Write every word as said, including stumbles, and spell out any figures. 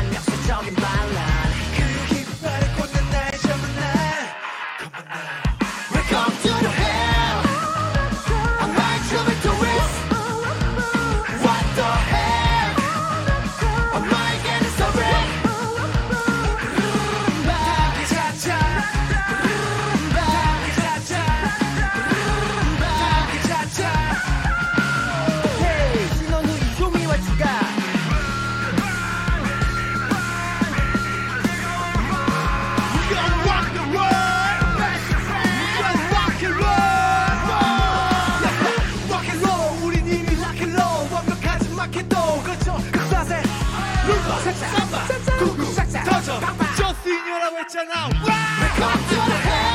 완벽수적인 반란 그 깃발을 꽂는 나의 젊은 날 Welcome to the hell I'm right to the twist What the hell I'm not getting so red rumba 차차 rumba 차차 rumba 차차 Hey 신혼후 이소미와 추가 터져 저 시녀라고 했잖아 Welcome to the hell